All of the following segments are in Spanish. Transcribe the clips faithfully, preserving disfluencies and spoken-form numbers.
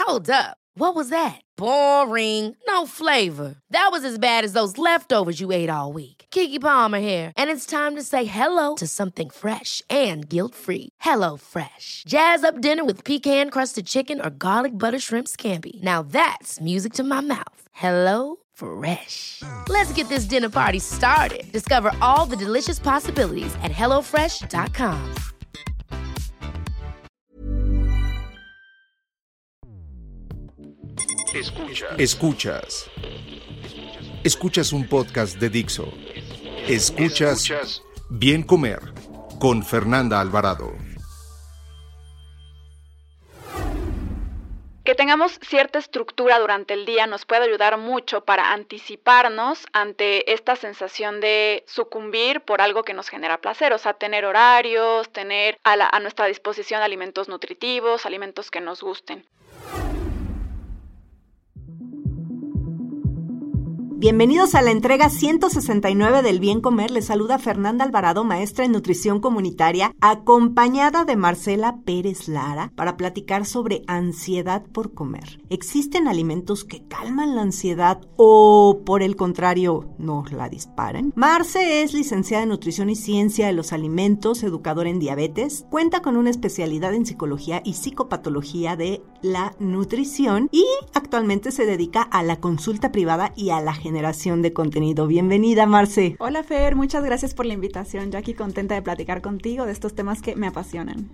Hold up. What was that? Boring. No flavor. That was as bad as those leftovers you ate all week. Keke Palmer here, and it's time to say hello to something fresh and guilt-free. Hello Fresh. Jazz up dinner with pecan-crusted chicken or garlic butter shrimp scampi. Now that's music to my mouth. Hello Fresh. Let's get this dinner party started. Discover all the delicious possibilities at hello fresh dot com. Escuchas. Escuchas. Escuchas un podcast de Dixo. Escuchas, Escuchas Bien Comer con Fernanda Alvarado. Que tengamos cierta estructura durante el día nos puede ayudar mucho para anticiparnos ante esta sensación de sucumbir por algo que nos genera placer, o sea, tener horarios, tener a, la, a nuestra disposición alimentos nutritivos, alimentos que nos gusten. Bienvenidos a la entrega ciento sesenta y nueve del Bien Comer. Les saluda Fernanda Alvarado, maestra en nutrición comunitaria, acompañada de Marcela Pérez Lara para platicar sobre ansiedad por comer. ¿Existen alimentos que calman la ansiedad o, por el contrario, nos la disparan? Marce es licenciada en nutrición y ciencia de los alimentos, educadora en diabetes, cuenta con una especialidad en psicología y psicopatología de la nutrición y actualmente se dedica a la consulta privada y a la generación de contenido. Bienvenida, Marce. Hola, Fer, muchas gracias por la invitación. Yo aquí contenta de platicar contigo de estos temas que me apasionan.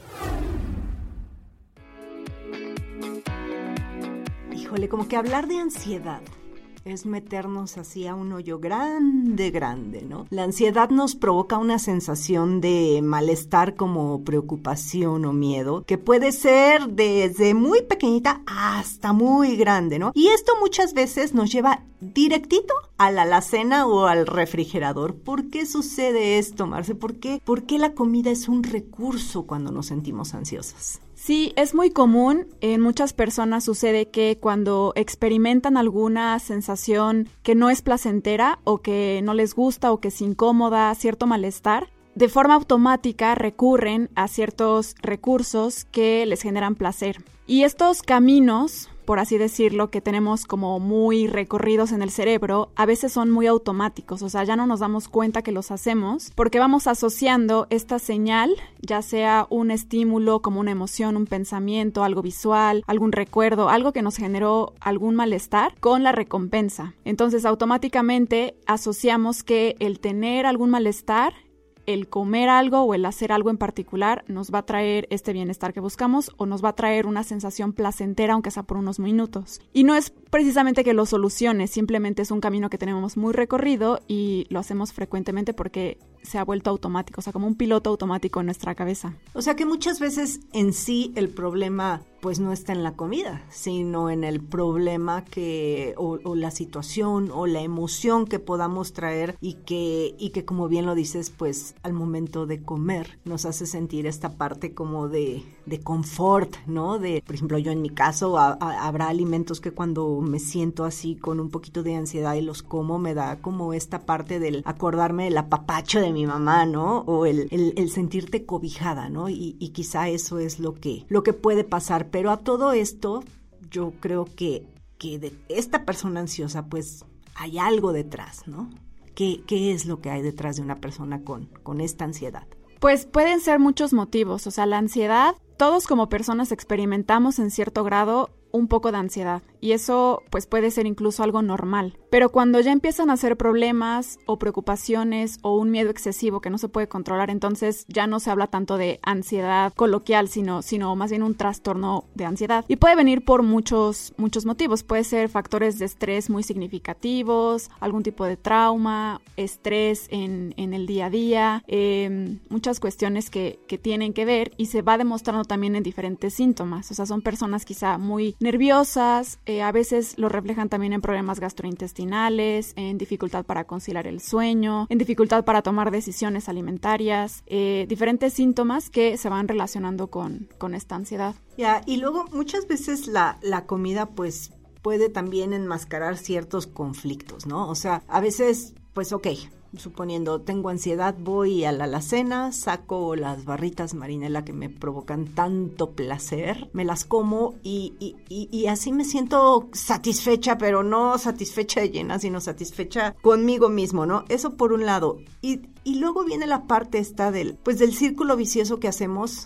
Híjole, como que hablar de ansiedad es meternos así a un hoyo grande, grande, ¿no? La ansiedad nos provoca una sensación de malestar como preocupación o miedo, que puede ser desde muy pequeñita hasta muy grande, ¿no? Y esto muchas veces nos lleva directito a la alacena o al refrigerador. ¿Por qué sucede esto, Marce? ¿Por qué? ¿Por qué la comida es un recurso cuando nos sentimos ansiosos? Sí, es muy común. En muchas personas sucede que cuando experimentan alguna sensación que no es placentera o que no les gusta o que es incómoda, cierto malestar, de forma automática recurren a ciertos recursos que les generan placer. Y estos caminos, por así decirlo, que tenemos como muy recorridos en el cerebro, a veces son muy automáticos, o sea, ya no nos damos cuenta que los hacemos porque vamos asociando esta señal, ya sea un estímulo como una emoción, un pensamiento, algo visual, algún recuerdo, algo que nos generó algún malestar, con la recompensa. Entonces, automáticamente asociamos que el tener algún malestar, el comer algo o el hacer algo en particular nos va a traer este bienestar que buscamos o nos va a traer una sensación placentera, aunque sea por unos minutos. Y no es precisamente que lo solucione, simplemente es un camino que tenemos muy recorrido y lo hacemos frecuentemente porque se ha vuelto automático, o sea, como un piloto automático en nuestra cabeza. O sea que muchas veces en sí el problema pues no está en la comida, sino en el problema que o, o la situación o la emoción que podamos traer y que y que como bien lo dices, pues al momento de comer nos hace sentir esta parte como de de confort, ¿no? De, por ejemplo, yo en mi caso a, a, habrá alimentos que cuando me siento así con un poquito de ansiedad y los como, me da como esta parte del acordarme del apapacho de mi mamá, ¿no? O el, el, el sentirte cobijada, ¿no? Y, y quizá eso es lo que lo que puede pasar. Pero a todo esto, yo creo que, que de esta persona ansiosa, pues, hay algo detrás, ¿no? ¿Qué, qué es lo que hay detrás de una persona con, con esta ansiedad? Pues pueden ser muchos motivos, o sea, la ansiedad, todos como personas experimentamos en cierto grado un poco de ansiedad y eso pues puede ser incluso algo normal. Pero cuando ya empiezan a ser problemas o preocupaciones o un miedo excesivo que no se puede controlar, entonces ya no se habla tanto de ansiedad coloquial, sino, sino más bien un trastorno de ansiedad. Y puede venir por muchos, muchos motivos. Puede ser factores de estrés muy significativos, algún tipo de trauma, estrés en, en el día a día, eh, muchas cuestiones que, que tienen que ver y se va demostrando también en diferentes síntomas. O sea, son personas quizá muy nerviosas, eh, a veces lo reflejan también en problemas gastrointestinales, en dificultad para conciliar el sueño, en dificultad para tomar decisiones alimentarias, eh, diferentes síntomas que se van relacionando con, con esta ansiedad. Ya, y luego muchas veces la, la comida pues puede también enmascarar ciertos conflictos, ¿no? O sea, a veces, pues ok, suponiendo, tengo ansiedad, voy a la alacena, saco las barritas Marinela que me provocan tanto placer, me las como y, y, y, y así me siento satisfecha, pero no satisfecha de llena, sino satisfecha conmigo mismo, ¿no? Eso por un lado. Y, y luego viene la parte esta del, pues del círculo vicioso que hacemos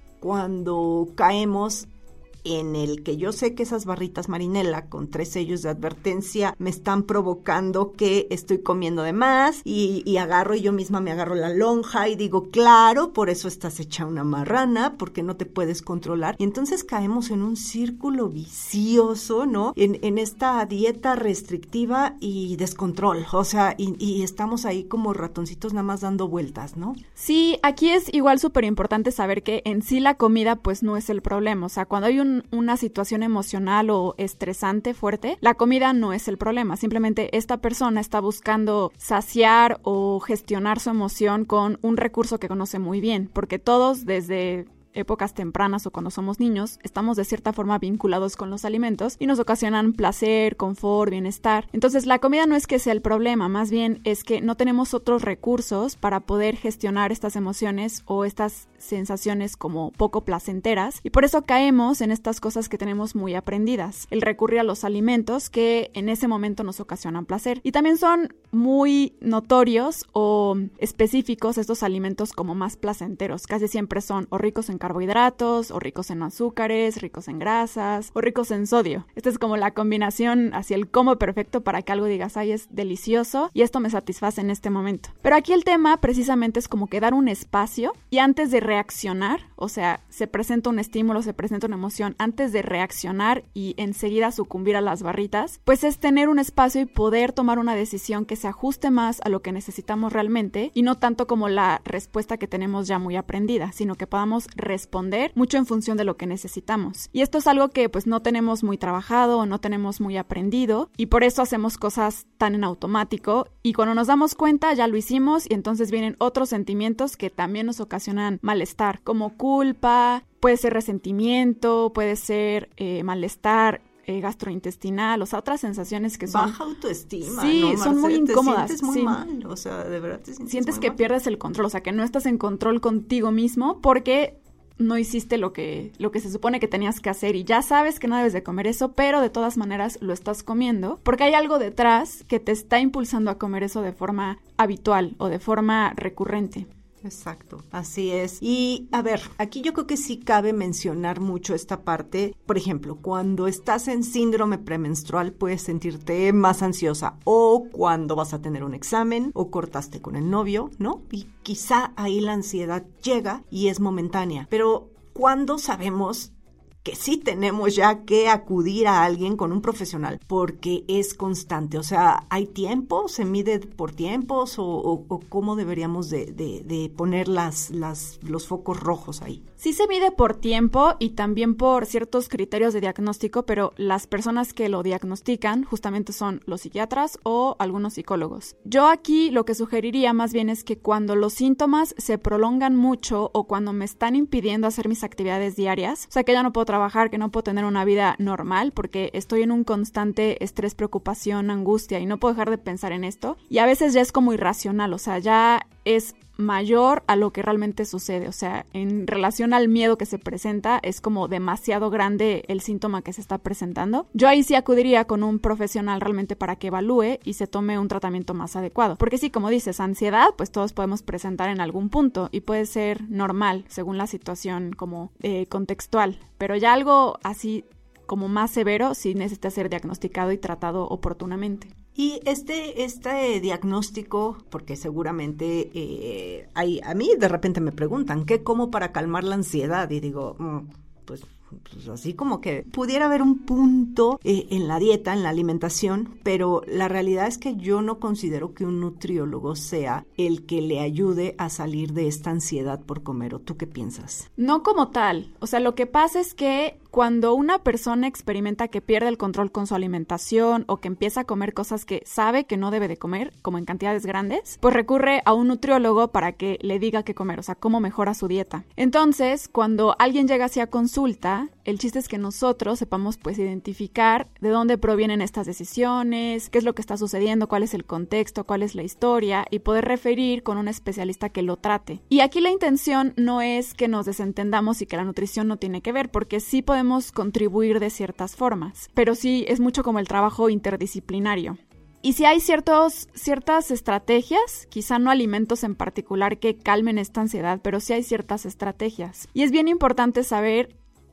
cuando caemos en el que yo sé que esas barritas Marinela con tres sellos de advertencia me están provocando que estoy comiendo de más y, y agarro y yo misma me agarro la lonja y digo, claro, por eso estás hecha una marrana, porque no te puedes controlar. Y entonces caemos en un círculo vicioso, ¿no? En, en esta dieta restrictiva y descontrol, o sea, y, y estamos ahí como ratoncitos nada más dando vueltas, ¿no? Sí, aquí es igual súper importante saber que en sí la comida pues no es el problema, o sea, cuando hay un una situación emocional o estresante fuerte, la comida no es el problema, simplemente esta persona está buscando saciar o gestionar su emoción con un recurso que conoce muy bien, porque todos desde épocas tempranas o cuando somos niños, estamos de cierta forma vinculados con los alimentos y nos ocasionan placer, confort, bienestar. Entonces la comida no es que sea el problema, más bien es que no tenemos otros recursos para poder gestionar estas emociones o estas sensaciones como poco placenteras y por eso caemos en estas cosas que tenemos muy aprendidas, el recurrir a los alimentos que en ese momento nos ocasionan placer. Y también son muy notorios o específicos estos alimentos como más placenteros, casi siempre son o ricos en carbohidratos, o ricos en azúcares, ricos en grasas, o ricos en sodio. Esta es como la combinación hacia el combo perfecto para que algo digas, ay, es delicioso y esto me satisface en este momento. Pero aquí el tema precisamente es como que dar un espacio y antes de reaccionar, o sea, se presenta un estímulo, se presenta una emoción, antes de reaccionar y enseguida sucumbir a las barritas, pues es tener un espacio y poder tomar una decisión que se ajuste más a lo que necesitamos realmente y no tanto como la respuesta que tenemos ya muy aprendida, sino que podamos responder mucho en función de lo que necesitamos. Y esto es algo que pues no tenemos muy trabajado o no tenemos muy aprendido y por eso hacemos cosas tan en automático y cuando nos damos cuenta ya lo hicimos y entonces vienen otros sentimientos que también nos ocasionan malestar, como culpa, puede ser resentimiento, puede ser eh, malestar Eh, gastrointestinal, o sea, otras sensaciones que son... Baja autoestima, sí, ¿no, son muy incómodas. Te sientes muy sí. mal, o sea, de verdad te sientes Sientes muy que mal. pierdes el control, o sea, que no estás en control contigo mismo porque no hiciste lo que, lo que se supone que tenías que hacer y ya sabes que no debes de comer eso, pero de todas maneras lo estás comiendo porque hay algo detrás que te está impulsando a comer eso de forma habitual o de forma recurrente. Exacto, así es. Y a ver, aquí yo creo que sí cabe mencionar mucho esta parte. Por ejemplo, cuando estás en síndrome premenstrual puedes sentirte más ansiosa o cuando vas a tener un examen o cortaste con el novio, ¿no? Y quizá ahí la ansiedad llega y es momentánea. Pero ¿cuándo sabemos que sí tenemos ya que acudir a alguien con un profesional? Porque es constante, o sea, ¿hay tiempo? ¿Se mide por tiempos? ¿O, o, o cómo deberíamos de, de, de poner las, las, los focos rojos ahí? Sí se mide por tiempo y también por ciertos criterios de diagnóstico, pero las personas que lo diagnostican justamente son los psiquiatras o algunos psicólogos. Yo aquí lo que sugeriría más bien es que cuando los síntomas se prolongan mucho o cuando me están impidiendo hacer mis actividades diarias, o sea que ya no puedo trabajar, que no puedo tener una vida normal porque estoy en un constante estrés, preocupación, angustia y no puedo dejar de pensar en esto y a veces ya es como irracional, o sea, ya es mayor a lo que realmente sucede, o sea, en relación al miedo que se presenta, es como demasiado grande el síntoma que se está presentando. Yo ahí sí acudiría con un profesional realmente para que evalúe y se tome un tratamiento más adecuado, porque sí, como dices, ansiedad, pues todos podemos presentar en algún punto y puede ser normal según la situación como eh, contextual, pero ya algo así como más severo sí necesita ser diagnosticado y tratado oportunamente. Y este, este diagnóstico, porque seguramente eh, hay, a mí de repente me preguntan, ¿qué como para calmar la ansiedad? Y digo, mm, pues, pues así como que pudiera haber un punto eh, en la dieta, en la alimentación, pero la realidad es que yo no considero que un nutriólogo sea el que le ayude a salir de esta ansiedad por comer. ¿O tú qué piensas? No como tal, o sea, lo que pasa es que cuando una persona experimenta que pierde el control con su alimentación o que empieza a comer cosas que sabe que no debe de comer, como en cantidades grandes, pues recurre a un nutriólogo para que le diga qué comer, o sea, cómo mejora su dieta. Entonces, cuando alguien llega hacia consulta, el chiste es que nosotros sepamos pues identificar de dónde provienen estas decisiones, qué es lo que está sucediendo, cuál es el contexto, cuál es la historia y poder referir con un especialista que lo trate. Y aquí la intención no es que nos desentendamos y que la nutrición no tiene que ver, porque sí podemos contribuir de ciertas formas, pero sí es mucho como el trabajo interdisciplinario. Y si hay ciertos, ciertas estrategias, quizá no alimentos en particular que calmen esta ansiedad, pero sí hay ciertas estrategias. Y es bien importante saber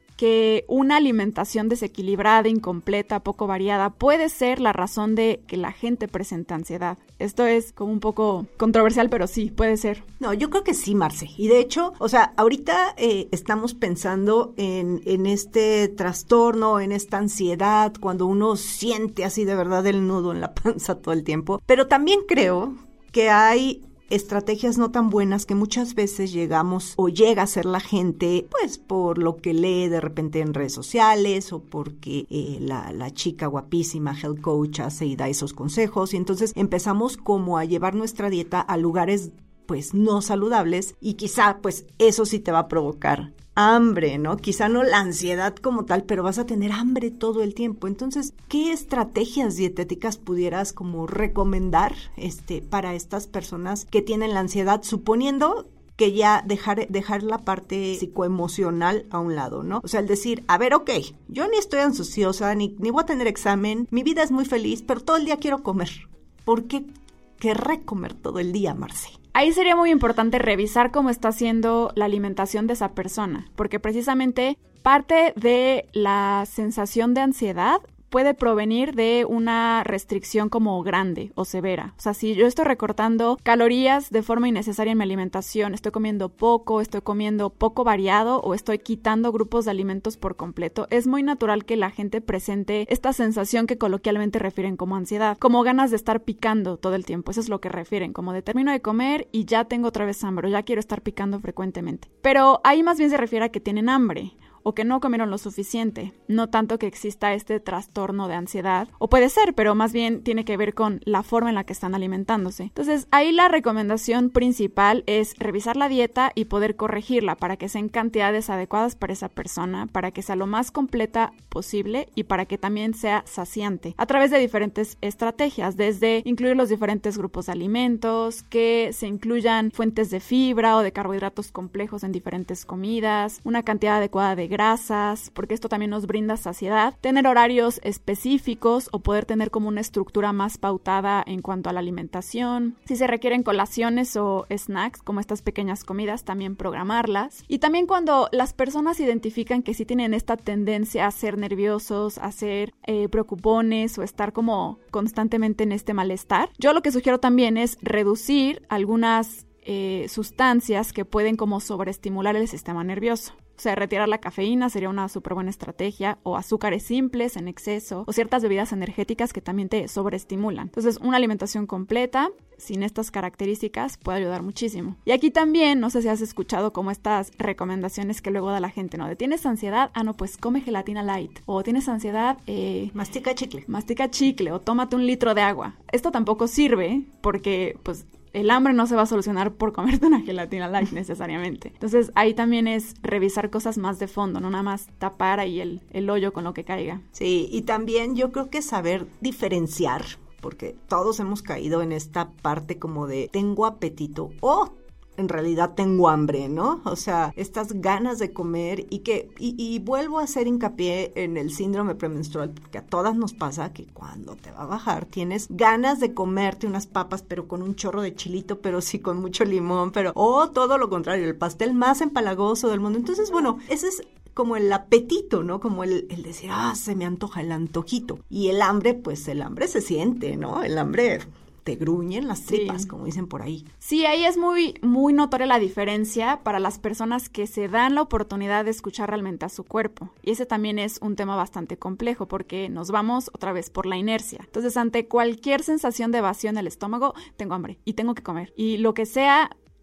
que una alimentación desequilibrada, incompleta, poco variada, puede ser la razón de que la gente presente ansiedad. Esto es como un poco controversial, pero sí, puede ser. No, yo creo que sí, Marce. Y de hecho, o sea, ahorita eh, estamos pensando en, en este trastorno, en esta ansiedad, cuando uno siente así de verdad el nudo en la panza todo el tiempo. Pero también creo que hay estrategias no tan buenas que muchas veces llegamos o llega a ser la gente pues por lo que lee de repente en redes sociales o porque eh, la, la chica guapísima health coach hace y da esos consejos y entonces empezamos como a llevar nuestra dieta a lugares pues no saludables y quizá pues eso sí te va a provocar hambre, ¿no? Quizá no la ansiedad como tal, pero vas a tener hambre todo el tiempo. Entonces, ¿qué estrategias dietéticas pudieras como recomendar este, para estas personas que tienen la ansiedad, suponiendo que ya dejar, dejar la parte psicoemocional a un lado, ¿no? O sea, el decir, a ver, ok, yo ni estoy ansiosa, ni, ni voy a tener examen, mi vida es muy feliz, pero todo el día quiero comer. ¿Por qué querré comer todo el día, Marce? Ahí sería muy importante revisar cómo está siendo la alimentación de esa persona, porque precisamente parte de la sensación de ansiedad puede provenir de una restricción como grande o severa. O sea, si yo estoy recortando calorías de forma innecesaria en mi alimentación, estoy comiendo poco, estoy comiendo poco variado o estoy quitando grupos de alimentos por completo, es muy natural que la gente presente esta sensación que coloquialmente refieren como ansiedad, como ganas de estar picando todo el tiempo. Eso es lo que refieren, como de termino de comer y ya tengo otra vez hambre, o ya quiero estar picando frecuentemente. Pero ahí más bien se refiere a que tienen hambre o que no comieron lo suficiente, no tanto que exista este trastorno de ansiedad, o puede ser, pero más bien tiene que ver con la forma en la que están alimentándose. Entonces, ahí la recomendación principal es revisar la dieta y poder corregirla para que sean cantidades adecuadas para esa persona, para que sea lo más completa posible y para que también sea saciante, a través de diferentes estrategias, desde incluir los diferentes grupos de alimentos, que se incluyan fuentes de fibra o de carbohidratos complejos en diferentes comidas, una cantidad adecuada de grasas, porque esto también nos brinda saciedad, tener horarios específicos o poder tener como una estructura más pautada en cuanto a la alimentación. Si se requieren colaciones o snacks, como estas pequeñas comidas, también programarlas. Y también cuando las personas identifican que sí tienen esta tendencia a ser nerviosos, a ser eh, preocupones o estar como constantemente en este malestar, yo lo que sugiero también es reducir algunas eh, sustancias que pueden como sobreestimular el sistema nervioso. O sea, retirar la cafeína sería una súper buena estrategia, o azúcares simples en exceso, o ciertas bebidas energéticas que también te sobreestimulan. Entonces, una alimentación completa, sin estas características, puede ayudar muchísimo. Y aquí también, no sé si has escuchado como estas recomendaciones que luego da la gente, ¿no? De ¿tienes ansiedad? Ah, no, pues come gelatina light. O ¿tienes ansiedad? Eh, mastica chicle. Mastica chicle, o tómate un litro de agua. Esto tampoco sirve porque, pues, el hambre no se va a solucionar por comerte una gelatina light necesariamente. Entonces, ahí también es revisar cosas más de fondo, no nada más tapar ahí el, el hoyo con lo que caiga. Sí, y también yo creo que saber diferenciar, porque todos hemos caído en esta parte como de tengo apetito o en realidad tengo hambre, ¿no? O sea, estas ganas de comer y que, y, y vuelvo a hacer hincapié en el síndrome premenstrual, porque a todas nos pasa que cuando te va a bajar tienes ganas de comerte unas papas, pero con un chorro de chilito, pero sí con mucho limón, pero, o todo lo contrario, el pastel más empalagoso del mundo. Entonces, bueno, ese es como el apetito, ¿no? Como el, el decir, ah, se me antoja el antojito. Y el hambre, pues el hambre se siente, ¿no? El hambre te gruñen las tripas, sí, como dicen por ahí. Sí, ahí es muy, muy notoria la diferencia para las personas que se dan la oportunidad de escuchar realmente a su cuerpo. Y ese también es un tema bastante complejo porque nos vamos otra vez por la inercia. Entonces, ante cualquier sensación de vacío en el estómago, tengo hambre y tengo que comer. Y lo que sea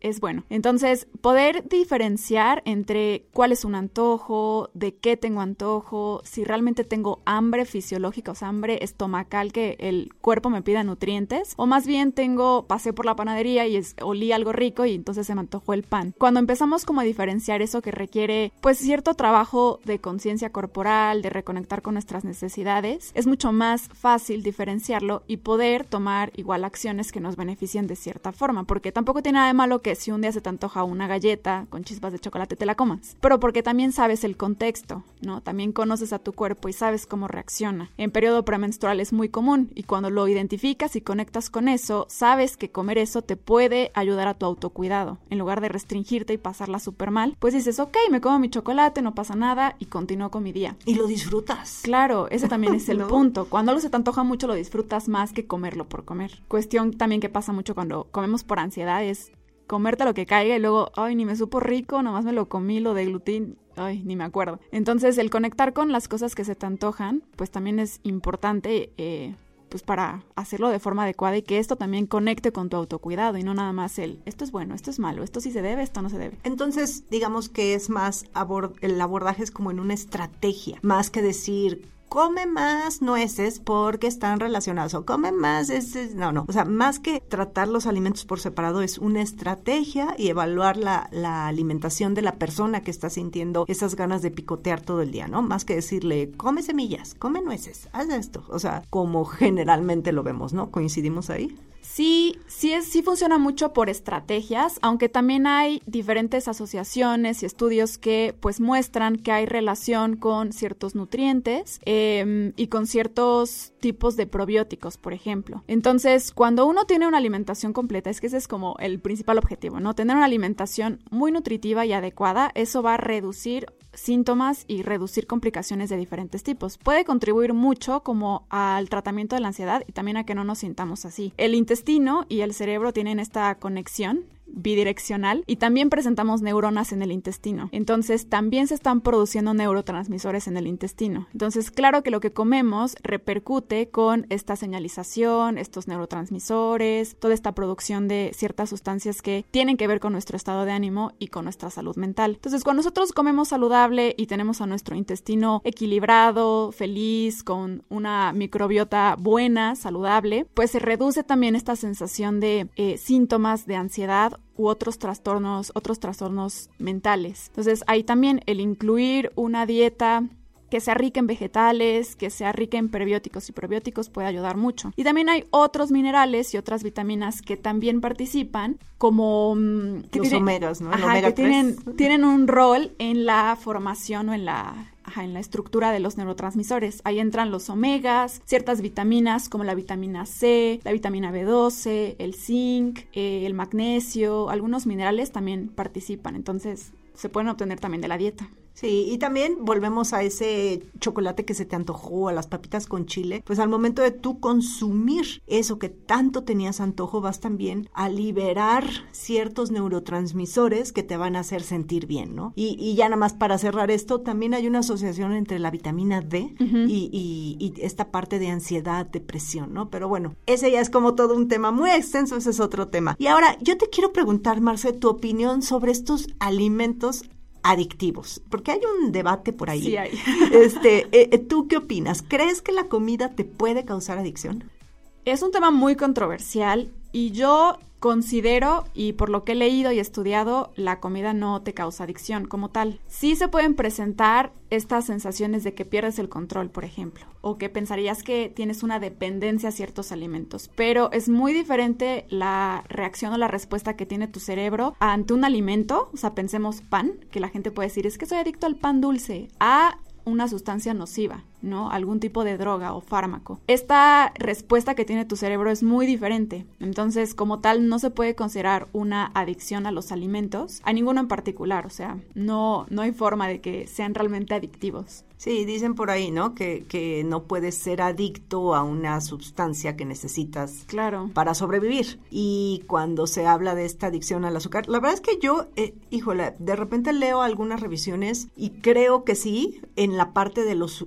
es bueno. Entonces, poder diferenciar entre cuál es un antojo, de qué tengo antojo, si realmente tengo hambre fisiológica, o sea, hambre estomacal que el cuerpo me pida nutrientes, o más bien tengo, pasé por la panadería y es, olí algo rico y entonces se me antojó el pan. Cuando empezamos como a diferenciar eso que requiere pues cierto trabajo de conciencia corporal, de reconectar con nuestras necesidades, es mucho más fácil diferenciarlo y poder tomar igual acciones que nos beneficien de cierta forma, porque tampoco tiene nada de malo que si un día se te antoja una galleta con chispas de chocolate te la comas, pero porque también sabes el contexto, ¿no? También conoces a tu cuerpo y sabes cómo reacciona. En periodo premenstrual es muy común y cuando lo identificas y conectas con eso, sabes que comer eso te puede ayudar a tu autocuidado. En lugar de restringirte y pasarla súper mal, pues dices, ok, me como mi chocolate, no pasa nada y continúo con mi día. Y lo disfrutas. Claro, ese también es el ¿No? punto. Cuando algo se te antoja mucho, lo disfrutas más que comerlo por comer. Cuestión también que pasa mucho cuando comemos por ansiedad es comerte lo que caiga y luego, ay, ni me supo rico, nomás me lo comí, lo de gluten, ay, ni me acuerdo. Entonces, el conectar con las cosas que se te antojan, pues también es importante, eh, pues para hacerlo de forma adecuada y que esto también conecte con tu autocuidado y no nada más el, esto es bueno, esto es malo, esto sí se debe, esto no se debe. Entonces, digamos que es más, abord- el abordaje es como en una estrategia, más que decir, come más nueces porque están relacionados, o come más, es, es, no, no, o sea, más que tratar los alimentos por separado es una estrategia y evaluar la, la alimentación de la persona que está sintiendo esas ganas de picotear todo el día, ¿no? Más que decirle, come semillas, come nueces, haz esto, o sea, como generalmente lo vemos, ¿no? ¿Coincidimos ahí? Sí, sí, es, sí funciona mucho por estrategias, aunque también hay diferentes asociaciones y estudios que pues muestran que hay relación con ciertos nutrientes eh, y con ciertos tipos de probióticos, por ejemplo. Entonces, cuando uno tiene una alimentación completa, es que ese es como el principal objetivo, ¿no? Tener una alimentación muy nutritiva y adecuada, eso va a reducir síntomas y reducir complicaciones de diferentes tipos. Puede contribuir mucho como al tratamiento de la ansiedad y también a que no nos sintamos así. El intestino y el cerebro tienen esta conexión bidireccional y también presentamos neuronas en el intestino. Entonces, también se están produciendo neurotransmisores en el intestino. Entonces, claro que lo que comemos repercute con esta señalización, estos neurotransmisores, toda esta producción de ciertas sustancias que tienen que ver con nuestro estado de ánimo y con nuestra salud mental. Entonces, cuando nosotros comemos saludable y tenemos a nuestro intestino equilibrado, feliz, con una microbiota buena, saludable, pues se reduce también esta sensación de eh, síntomas de ansiedad u otros trastornos, otros trastornos mentales. Entonces, ahí también el incluir una dieta que sea rica en vegetales, que sea rica en prebióticos y probióticos puede ayudar mucho. Y también hay otros minerales y otras vitaminas que también participan, como que los tienen, omegas, ¿no? El ajá, omega que tienen, tienen un rol en la formación o en la Ajá, en la estructura de los neurotransmisores. Ahí entran los omegas, ciertas vitaminas como la vitamina C, la vitamina B doce, el zinc, eh, el magnesio, algunos minerales también participan, entonces se pueden obtener también de la dieta. Sí, y también volvemos a ese chocolate que se te antojó, a las papitas con chile, pues al momento de tú consumir eso que tanto tenías antojo, vas también a liberar ciertos neurotransmisores que te van a hacer sentir bien, ¿no? Y, y ya nada más para cerrar esto, también hay una asociación entre la vitamina D uh-huh. y, y, y esta parte de ansiedad, depresión, ¿no? Pero bueno, ese ya es como todo un tema muy extenso, ese es otro tema. Y ahora, yo te quiero preguntar, Marce, tu opinión sobre estos alimentos adictivos, porque hay un debate por ahí. Sí hay. Este, eh, ¿tú qué opinas? ¿Crees que la comida te puede causar adicción? Es un tema muy controversial y yo considero, y por lo que he leído y estudiado, la comida no te causa adicción como tal. Sí se pueden presentar estas sensaciones de que pierdes el control, por ejemplo, o que pensarías que tienes una dependencia a ciertos alimentos, pero es muy diferente la reacción o la respuesta que tiene tu cerebro ante un alimento, o sea, pensemos pan, que la gente puede decir, es que soy adicto al pan dulce, a una sustancia nociva, ¿no? Algún tipo de droga o fármaco. Esta respuesta que tiene tu cerebro es muy diferente. Entonces, como tal, no se puede considerar una adicción a los alimentos, a ninguno en particular. O sea, no, no hay forma de que sean realmente adictivos. Sí, dicen por ahí, ¿no? Que, que no puedes ser adicto a una sustancia que necesitas claro. para sobrevivir. Y cuando se habla de esta adicción al azúcar, la verdad es que yo, eh, híjole, de repente leo algunas revisiones y creo que sí, en la parte de los ultra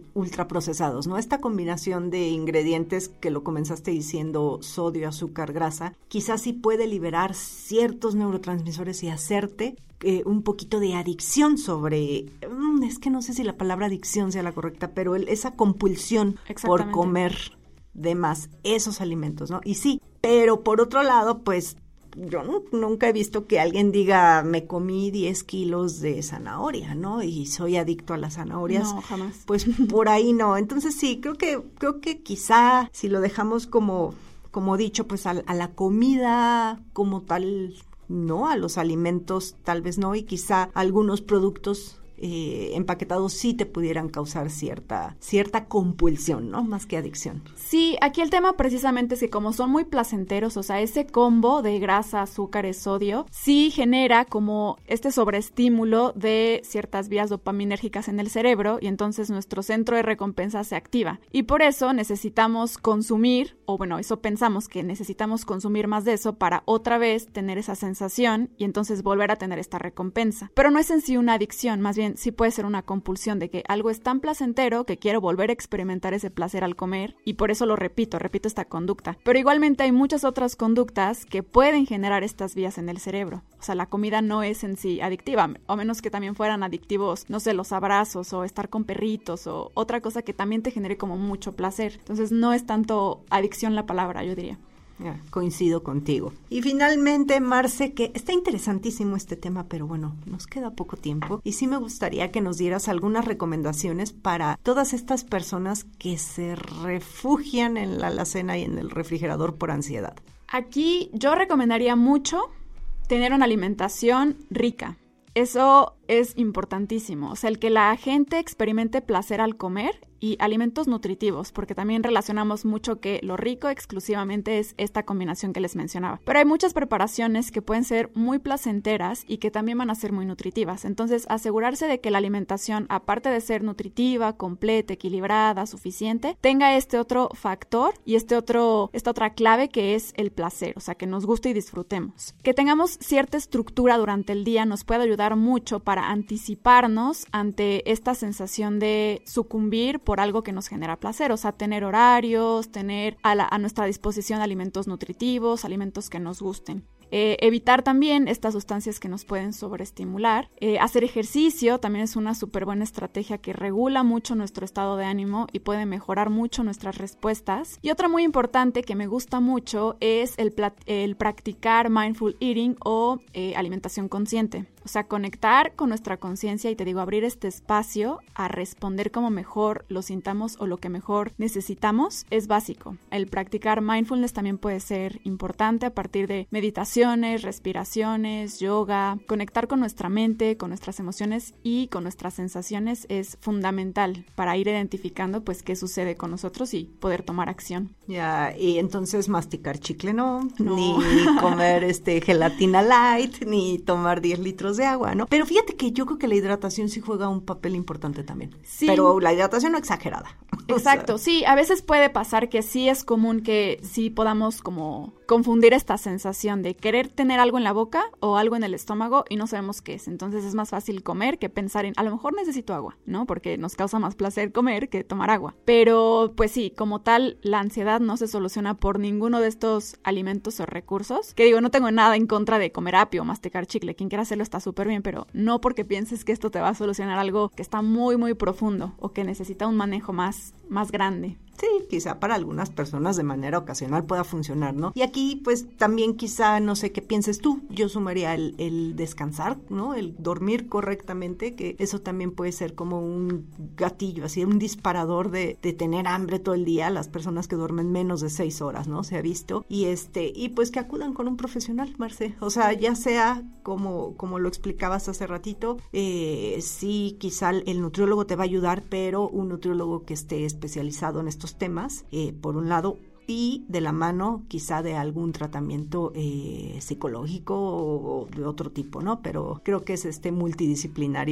ultraprocesados, ¿no? Esta combinación de ingredientes que lo comenzaste diciendo, sodio, azúcar, grasa, quizás sí puede liberar ciertos neurotransmisores y hacerte eh, un poquito de adicción sobre, mm, es que no sé si la palabra adicción sea la correcta, pero el, esa compulsión por comer de más esos alimentos, ¿no? Y sí, pero por otro lado, pues yo no, nunca he visto que alguien diga, me comí diez kilos de zanahoria, ¿no? Y soy adicto a las zanahorias. No, jamás. Pues por ahí no. Entonces sí, creo que creo que quizá si lo dejamos como, como dicho, pues a, a la comida como tal, no, a los alimentos tal vez no, y quizá algunos productos Eh, empaquetados sí te pudieran causar cierta cierta compulsión, ¿no? Más que adicción. Sí, aquí el tema precisamente es que como son muy placenteros, o sea, ese combo de grasa, azúcares, sodio, sí genera como este sobreestímulo de ciertas vías dopaminérgicas en el cerebro y entonces nuestro centro de recompensa se activa. Y por eso necesitamos consumir, o bueno, eso pensamos que necesitamos consumir más de eso para otra vez tener esa sensación y entonces volver a tener esta recompensa. Pero no es en sí una adicción, más bien sí puede ser una compulsión de que algo es tan placentero que quiero volver a experimentar ese placer al comer y por eso lo repito, repito esta conducta. Pero igualmente hay muchas otras conductas que pueden generar estas vías en el cerebro. O sea, la comida no es en sí adictiva, o menos que también fueran adictivos, no sé, los abrazos o estar con perritos o otra cosa que también te genere como mucho placer. Entonces no es tanto adicción la palabra, yo diría. Yeah, coincido contigo. Y finalmente, Marce, que está interesantísimo este tema, pero bueno, nos queda poco tiempo y sí me gustaría que nos dieras algunas recomendaciones para todas estas personas que se refugian en la alacena y en el refrigerador por ansiedad. Aquí yo recomendaría mucho tener una alimentación rica. Eso es importantísimo, o sea, el que la gente experimente placer al comer y alimentos nutritivos, porque también relacionamos mucho que lo rico exclusivamente es esta combinación que les mencionaba. Pero hay muchas preparaciones que pueden ser muy placenteras y que también van a ser muy nutritivas. Entonces, asegurarse de que la alimentación, aparte de ser nutritiva, completa, equilibrada, suficiente, tenga este otro factor y este otro, esta otra clave que es el placer, o sea, que nos guste y disfrutemos. Que tengamos cierta estructura durante el día nos puede ayudar mucho para anticiparnos ante esta sensación de sucumbir por algo que nos genera placer, o sea, tener horarios, tener a, la, a nuestra disposición alimentos nutritivos, alimentos que nos gusten. Eh, evitar también estas sustancias que nos pueden sobreestimular. Eh, hacer ejercicio también es una súper buena estrategia que regula mucho nuestro estado de ánimo y puede mejorar mucho nuestras respuestas. Y otra muy importante que me gusta mucho es el, plat- el practicar mindful eating o eh, alimentación consciente. O sea, conectar con nuestra conciencia y te digo, abrir este espacio a responder como mejor lo sintamos o lo que mejor necesitamos es básico. El practicar mindfulness también puede ser importante a partir de meditaciones, respiraciones, yoga. Conectar con nuestra mente, con nuestras emociones y con nuestras sensaciones es fundamental para ir identificando pues qué sucede con nosotros y poder tomar acción. Ya, y entonces masticar chicle no, no. ni comer este gelatina light, ni tomar diez litros de agua, ¿no? Pero fíjate que yo creo que la hidratación sí juega un papel importante también. Sí. Pero la hidratación no exagerada. Exacto, o sea, sí, a veces puede pasar que sí es común que sí podamos como confundir esta sensación de querer tener algo en la boca o algo en el estómago y no sabemos qué es. Entonces es más fácil comer que pensar en, a lo mejor necesito agua, ¿no? Porque nos causa más placer comer que tomar agua. Pero pues sí, como tal, la ansiedad no se soluciona por ninguno de estos alimentos o recursos. Que digo, no tengo nada en contra de comer apio o masticar chicle. Quien quiera hacerlo está súper bien, pero no porque pienses que esto te va a solucionar algo que está muy, muy profundo o que necesita un manejo más, más grande. Sí, quizá para algunas personas de manera ocasional pueda funcionar, ¿no? Y aquí, pues, también quizá, no sé qué pienses tú, yo sumaría el, el descansar, ¿no? El dormir correctamente, que eso también puede ser como un gatillo, así, un disparador de, de tener hambre todo el día, las personas que duermen menos de seis horas, ¿no? Se ha visto. Y este, y pues que acudan con un profesional, Marce. O sea, ya sea como, como lo explicabas hace ratito, eh, sí, quizá el nutriólogo te va a ayudar, pero un nutriólogo que esté especializado en estos temas, eh, por un lado, y de la mano quizá de algún tratamiento eh, psicológico o, o de otro tipo, ¿no? Pero creo que es este multidisciplinario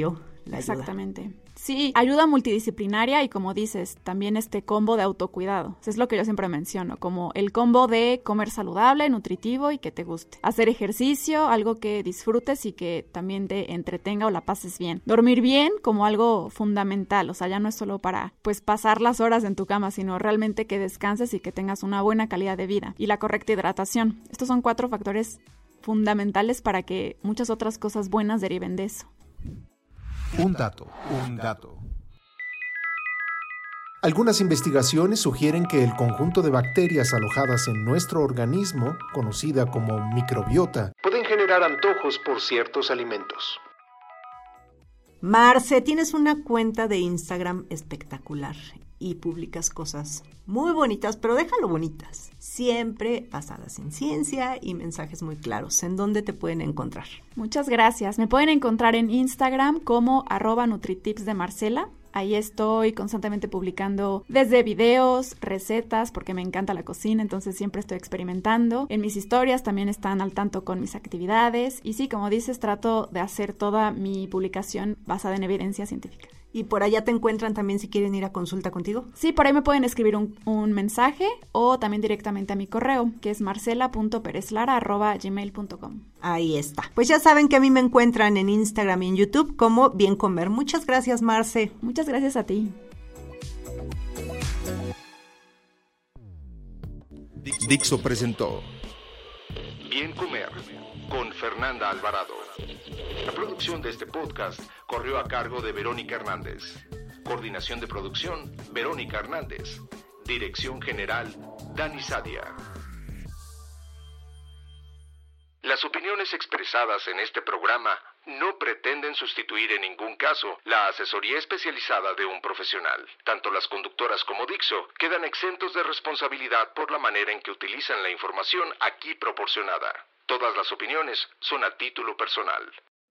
la Exactamente. ayuda. Sí, ayuda multidisciplinaria y como dices, también este combo de autocuidado. Es lo que yo siempre menciono, como el combo de comer saludable, nutritivo y que te guste. Hacer ejercicio, algo que disfrutes y que también te entretenga o la pases bien. Dormir bien como algo fundamental, o sea, ya no es solo para pues pasar las horas en tu cama, sino realmente que descanses y que tengas una buena calidad de vida. Y la correcta hidratación. Estos son cuatro factores fundamentales para que muchas otras cosas buenas deriven de eso. Un dato, un dato. Algunas investigaciones sugieren que el conjunto de bacterias alojadas en nuestro organismo, conocida como microbiota, pueden generar antojos por ciertos alimentos. Marce, tienes una cuenta de Instagram espectacular y publicas cosas muy bonitas, pero déjalo bonitas, siempre basadas en ciencia y mensajes muy claros. ¿En dónde te pueden encontrar? Muchas gracias. Me pueden encontrar en Instagram como arroba nutritips de Marcela. Ahí estoy constantemente publicando desde videos, recetas, porque me encanta la cocina, entonces siempre estoy experimentando. En mis historias también están al tanto con mis actividades. Y sí, como dices, trato de hacer toda mi publicación basada en evidencia científica. ¿Y por allá te encuentran también si quieren ir a consulta contigo? Sí, por ahí me pueden escribir un, un mensaje o también directamente a mi correo, que es marcela punto perezlara arroba gmail punto com. Ahí está. Pues ya saben que a mí me encuentran en Instagram y en YouTube como Bien Comer. Muchas gracias, Marce. Muchas gracias a ti. Dixo presentó Bien Comer con Fernanda Alvarado. La producción de este podcast corrió a cargo de Verónica Hernández. Coordinación de producción, Verónica Hernández. Dirección general, Dani Sadia. Las opiniones expresadas en este programa no pretenden sustituir en ningún caso la asesoría especializada de un profesional. Tanto las conductoras como Dixo quedan exentos de responsabilidad por la manera en que utilizan la información aquí proporcionada. Todas las opiniones son a título personal.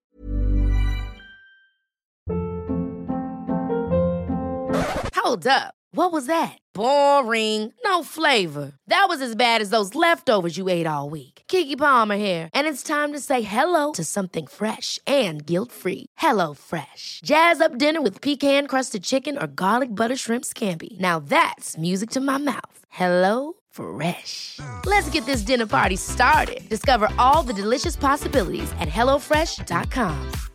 Hold up. What was that? Boring. No flavor. That was as bad as those leftovers you ate all week. Keke Palmer here, and it's time to say hello to something fresh and guilt-free. Hello Fresh. Jazz up dinner with pecan-crusted chicken or garlic butter shrimp scampi. Now that's music to my mouth. Hello Fresh. Let's get this dinner party started. Discover all the delicious possibilities at hello fresh dot com.